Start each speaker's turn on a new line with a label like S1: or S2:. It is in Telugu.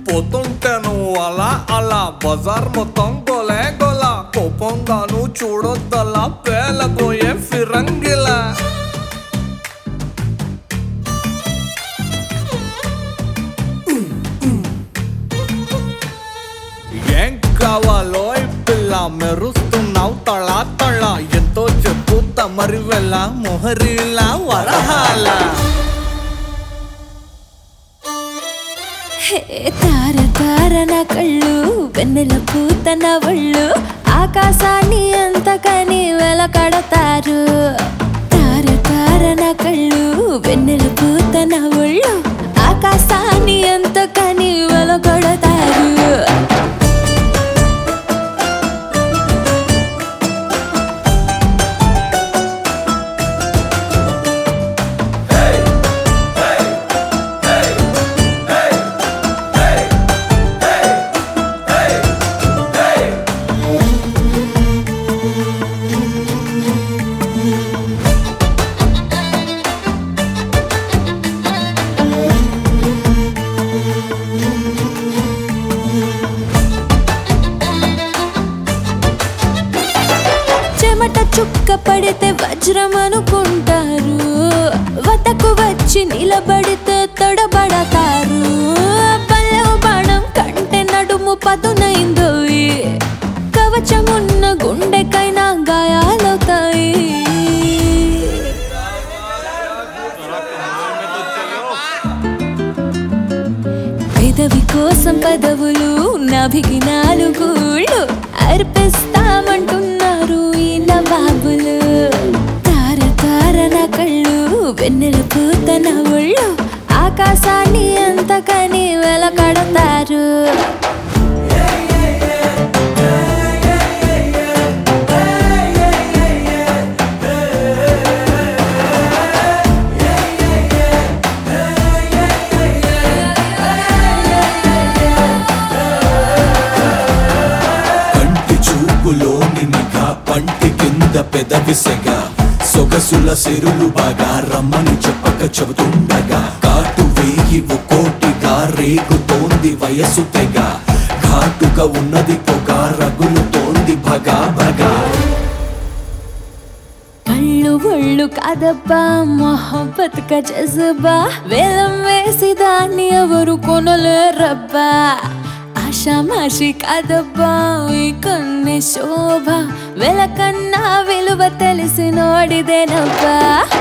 S1: పోతుంటాను అలా అలా బజార్ మొత్తం గోలే గోలా కోపంగాను చూడొద్దలా పేలబోయే ఫిరంగిలా ఏం కావాలో పిల్ల మెరుస్తున్నావు తళా తళ ఎంతో చెప్పు తమరి వెళ్ళ మొహరీలా వరహాల
S2: తార తార నా కళ్ళు వెన్నెల పూత నా ఒళ్ళు ఆకాశాన్ని అంతకని వెలకడతారు తార తార నా కళ్ళు వెన్నెల పూత నా ఒళ్ళు ఆకాశాన్ని అంతకని వెలకడతారు చెమట చుక్క పడితే వజ్రం అనుకుంటారు వతకు వచ్చి నిలబడితే తొడబడతారు పల్లెవు బాణం కంటే నడుము పదునైందోయి కవచమున్న గుండెకైనా గాయాలవుతాయి పెదవి కోసం పదవులు నాభికి నాలుగుళ్ళు అర్పిస్తామంటున్నారు ఈ నవాబులు తార తార నా కళ్ళు వెన్నెల పూత నా ఒళ్ళు ఆకాశాన్ని అంతకని వెలకడతారు
S3: పంటి కింద పెదవిసెగా సొగసుల సిరులు బాగా రమ్మని చెప్పక చెబుతుండగా కాటు వేయి కోటిగా రేగుతోంది వయసు తెగ ఘాటుగా ఉన్నది పొగ రగులుతోంది భగా భగా
S2: కళ్ళు ఒళ్ళు కాదబ్బా మొహబ్బత్ కా జజ్బా వేలం వేసి దాన్ని ఎవరు కొనలేరబ్బా ఆషామాషి కాదబ్బా ఈ కన్నె శోభ వెలకన్నా విలువ తెలిసి నోడిదేనబ్బా